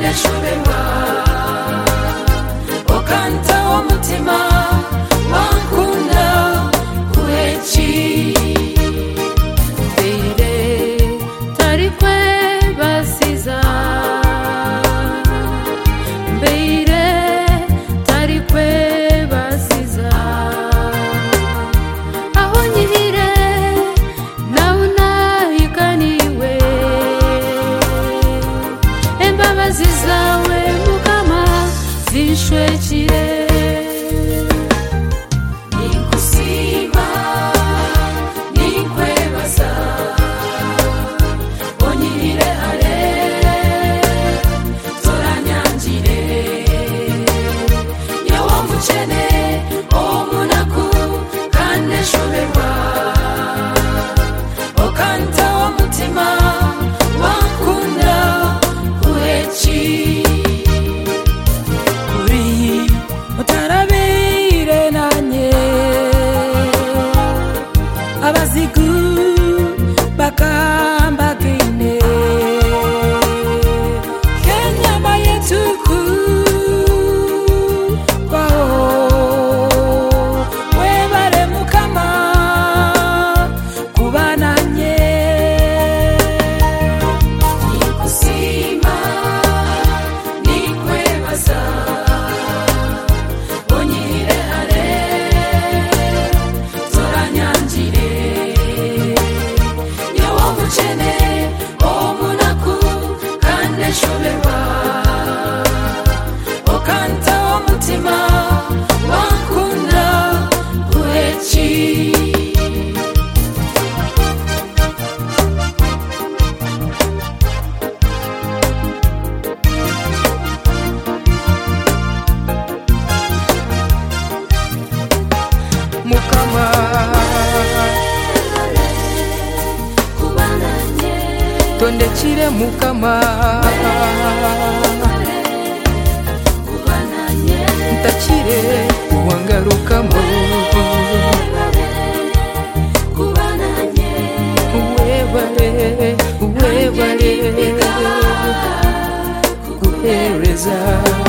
kandi ashoberwa okanta umutima wankunda kueki mbere tari kwe basiza mbere tari kwe basiza aho nyihire nawe nahiganiwe embabazi zawe mukama zishwekire ninkusima ninkwebaza onyirire hare toranyangire nyawo mukene omunaku kandi ashoberwa okanta umutima wankunda kueki uri utarabire nanye abazigu bakambagine kenyama yetuku kwao webare mukama kubananye ninkusima ninkwebaza onyirire hare toranyangire nyawo mukene omunaku kandi ashoberwa okanta umutima wankunda kueki mukama kubananye tondekire mukama kubananye ntakire wangarukamo kubananye uwebare kuguhereza